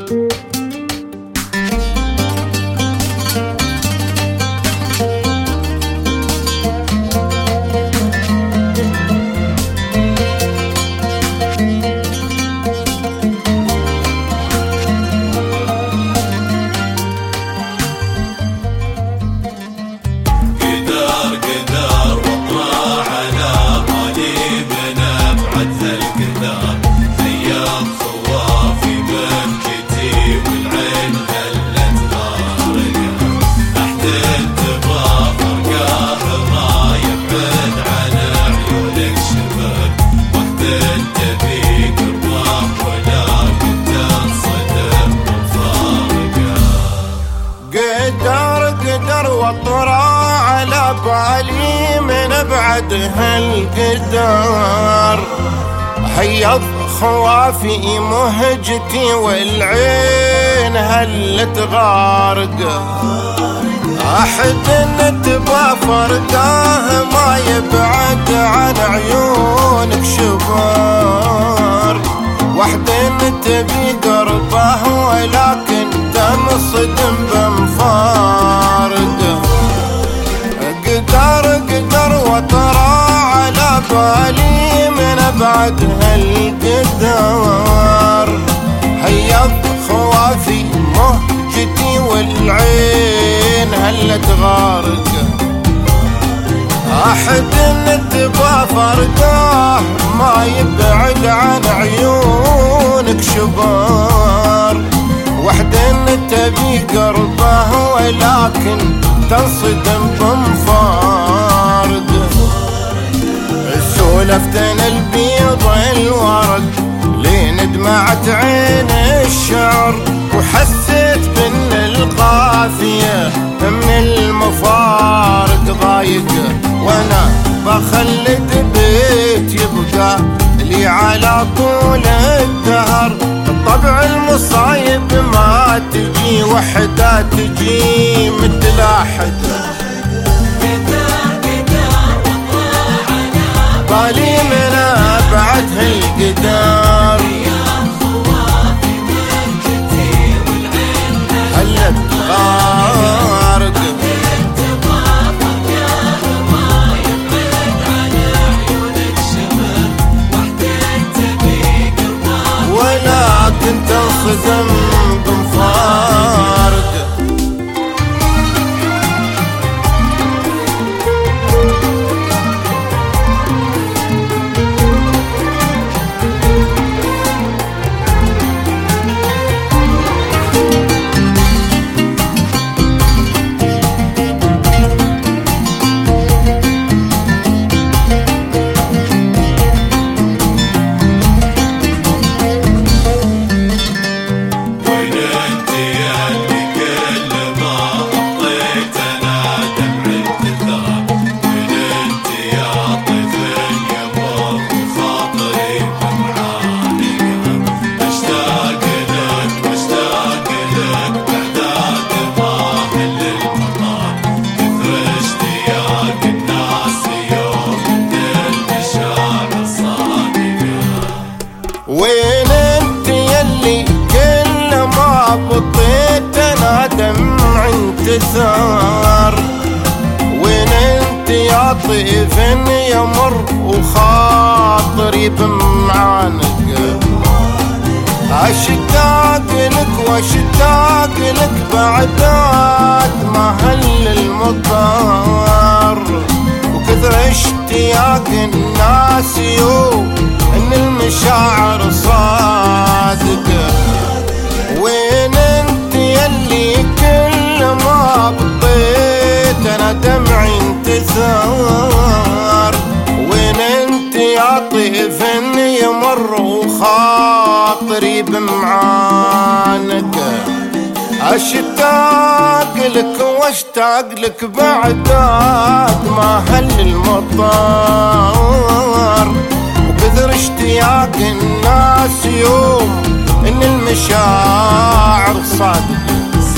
وطرى على بالي من بعد هالقدر، حيض خوافي مهجتي والعين هلت غارق، أحد نتبى فرقاه ما يبعد عن عيونك شبر، وحد تبي قربه ولكن تنصدم بمفارقه، قدر وطرى على بالي من بعد هالقدر، حيض خوافي مهجتي والعين هلت غارقه، أحد نتبى فرقاه ما يبعد عن عيونك شبر، وحد تبي قربه ولكن تنصدم بمفارقه، سولفتنا البيض الورق لين دمعت عين الشعر، وحسيت بان القافية من المفارق ضايقه، وانا بخلد بيت يبقى لي على طول الدهر، طبع المصايب ما تجي وحدة تجي متلاحقة، بالي من بعد هالقدر هلت غارقة، ولكن تنصدم بمفارقة. وين انت يلي كل ما بطيت انا دمع انتثار، وين انت يا طيف يمر وخاطري بمعانق، اشتاق لك واشتاق لك بعدات ما هل المطار، وكثر اشتياق الناس يوم ان المشاعر صادقة، وين انت يلي كل ما بطيت انا دمعي انتثار، وين انت يا طيف يمر وخاطري بمعانقه، اشتاق لك واشتاق لك بعدات ما هل المطار، وكثر اشتياق الناس يوم ان المشاعر صادقة،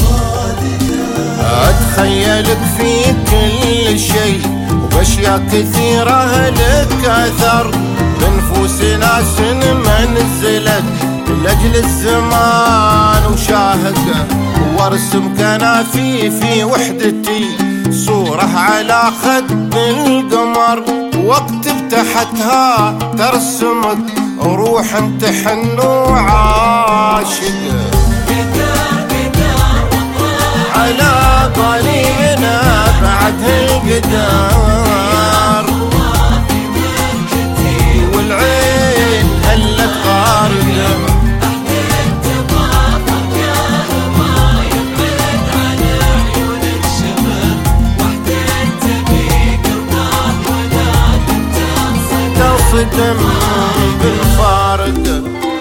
اتخيلك في كل شيء وباشياء كثيرة لك اثر، بنفوس ناس ما نزلت لاجل الزمان وشاهقه، وارسم كنافي في وحدتي صورة على خد القمر، واكتب تحتها ترسمك روح تحن وعاشقه. على بالينا بعد القدر والعين هلت غارقه، تصدم بالفارقه.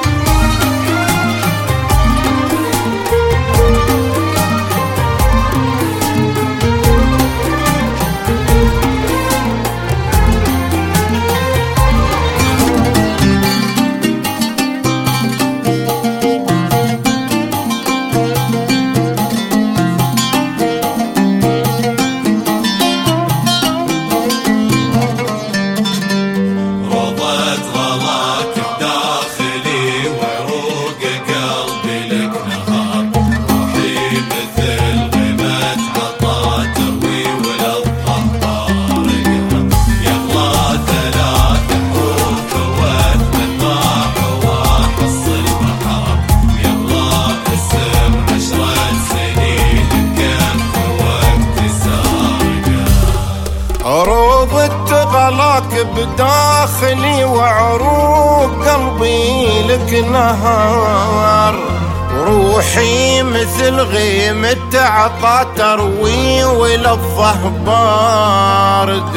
عروض التغلاك بداخلي وعروق قلبي لك نهار، روحي مثل غيمة عطا تروي ولفه بارد،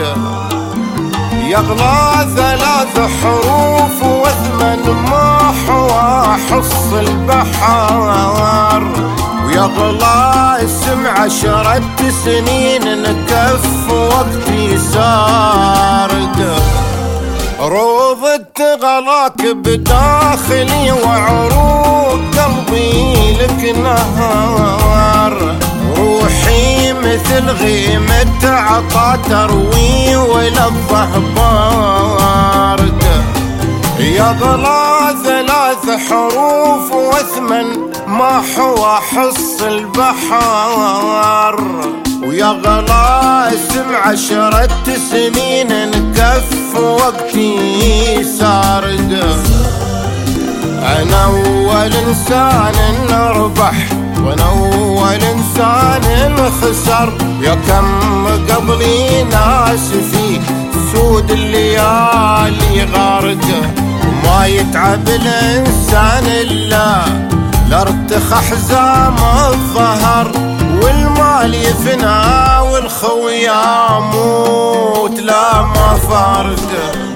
يغلى 3 حروف وثمن ما حوا حص البحار، ويغلى اسم 10 سنين نكف وقتي سارق. روض التغلاك بداخلي وعروق قلبي لك نهار، روحي مثل غيمة عطا تروي ولفه بارد، يغلى 3 حروف وثمن ما حوا حص البحار، ويغلى اسم 10 سنين نكف وقتي سارق. أنا أول إنسان نربح وأنا أول إنسان خسر، يا كم قبلي ناس في سود الليالي غارقه، وما يتعب الإنسان إلا لارتخى حزام الظهر، والمال يفنى والخوي يموت لا ما فارقه.